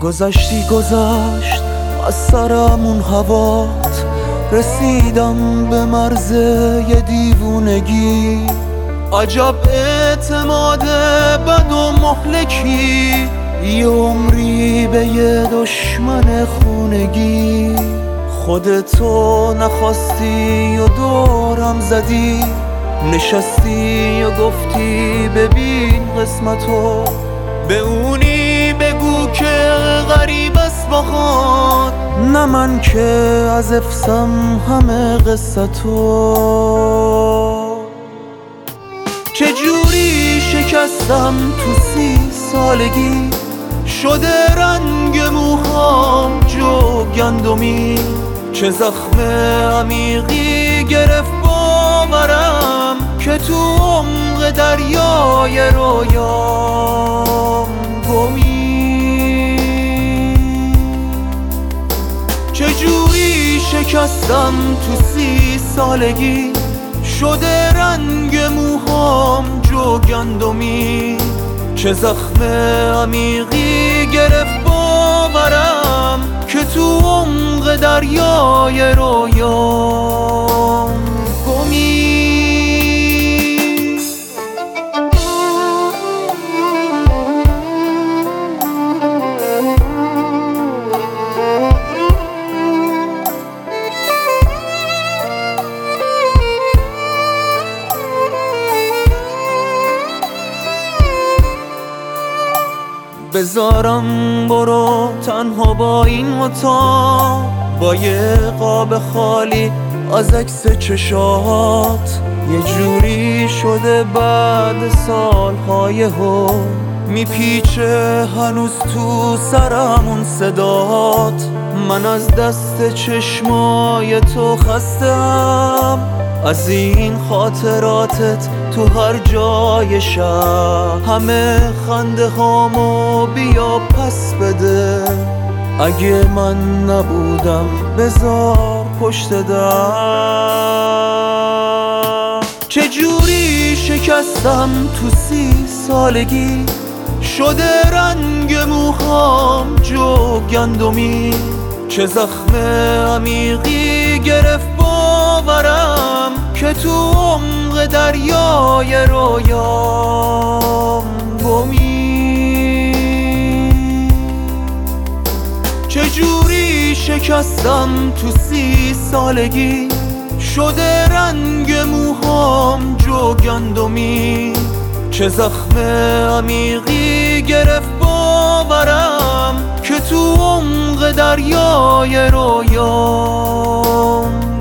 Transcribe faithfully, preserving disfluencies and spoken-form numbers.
گذشتی گذشت از سرمون هوات، رسیدم به مرز یه دیوونگی. عجب اعتماد بد و مهلکی، یه عمری به یه دشمن خونگی. خودتو نخواستی و دورم زدی، نشستی و گفتی ببین قسمتو. به اونی بگو که غریب است باهات، نه من که از افسم همه قصتو. چجوری شکستم تو سی سالگی، شده رنگ موهام جو گندمی. چه زخم عمیقی گرفت باورم که تو عمق دریای رویام گمی. چجوری شکستم تو سی سالگی، شده رنگ موهام جو گندمی. چه زخم عمیقی گرفت باورم که تو عمق دریای رویام گمی. بذارم برو تنها با این اتاق، با یه قاب خالی از عکس چشات. یه جوری شده بعد سالهای ها، میپیچه هنوز تو سرمون صدات. من از دست چشمای تو خستم، از این خاطراتت تو هر جای شهر. همه خنده هامو بیا پس بده، اگه من نبودم بذار پشت در. چجوری شکستم تو سی سالگی، شده رنگ موهام جو گندمی. چه زخم عمیقی گرفت باورم که تو عمق دریای رویام گمی. چجوری شکستم تو سی سالگی، شده رنگ موهام جو گندمی. چه زخم عمیقی گرفت باورم که تو عمق دریای رویام